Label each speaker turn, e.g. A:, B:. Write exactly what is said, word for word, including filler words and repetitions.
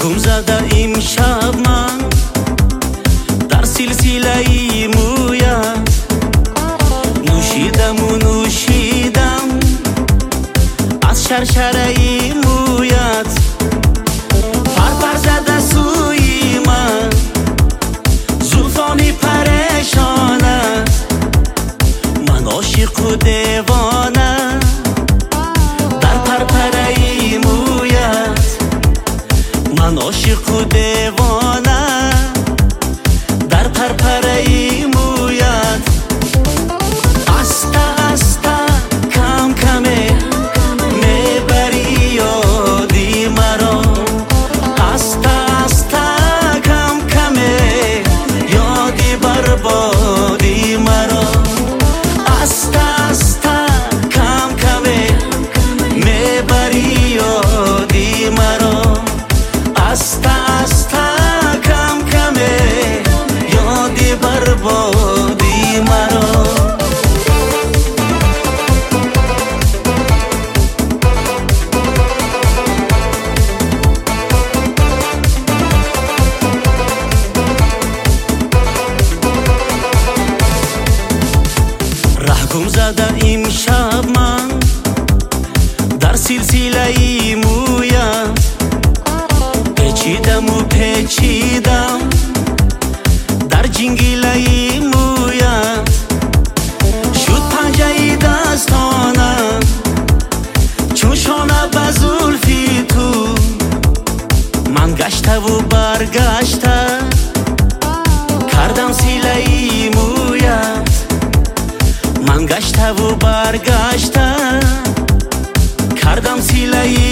A: گم زده امشب من در سلسله مویت، نوشیدم و نوشیدم از شرشره مویت. پرپر زده سوی من زلفانی پریشانت، من عاشق و دیوانه در پرپره مویت، من عاشق و دیوانه در پرپره مویت. آسته آسته کم کمه میبری یادی مرا، آسته آسته کم کمه یادی بربادی مرا، آسته آسته کم کمه میبری یادی مرا، آسته آسته کم کمه یادی بربادی مرا. ره گم زده امشب من در سلسله مویت، پیچیدم و پیچیدم در جنگله مویت. شد پنجه دستانم چون شانه به زلفی تو، من گشته و برگشته کردم سیله مویت، من گشته و برگشته کردم سیله